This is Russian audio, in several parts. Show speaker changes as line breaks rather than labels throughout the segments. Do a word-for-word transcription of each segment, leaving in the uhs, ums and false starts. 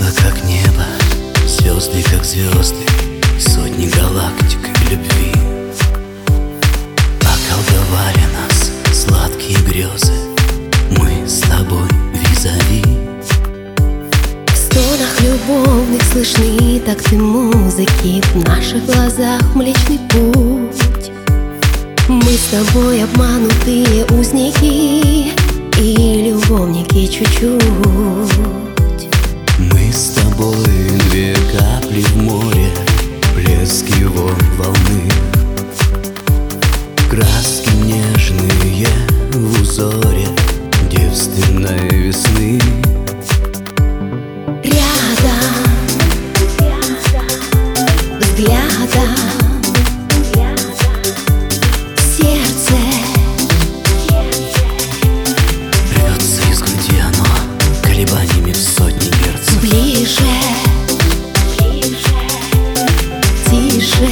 как небо, звезды как звезды, сотни галактик любви. Околдовали нас сладкие грезы, мы с тобой визави.
В стонах любовных слышны такты музыки, в наших глазах Млечный Путь. Мы с тобой обманутые узники и любовники чуть-чуть.
Мы с тобой две капли в море, плеск его волны, краски нежные в узоре девственной весны.
Рядом, взглядом, сердце
рвется из груди оно колебаниями в сотни герц.
ближе, тише,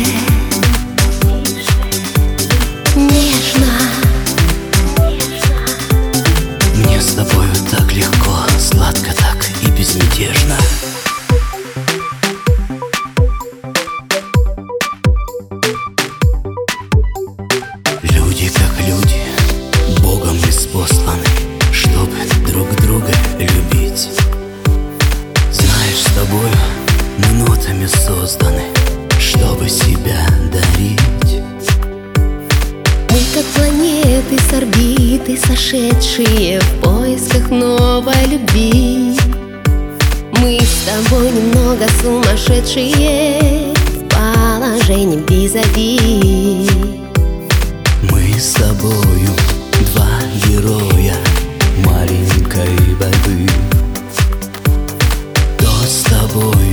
нежно.
Мне с тобою так легко, сладко так и безмятежно. Люди как люди, Богом ниспосланы, чтоб друг друга любить. Знаешь, с тобою мы нотами созданы, чтобы себя дарить.
Мы как планеты с орбиты, сошедшие в поисках новой любви. Мы с тобой немного сумасшедшие в положении визави.
Мы с тобою два героя маленькой борьбы. То с тобой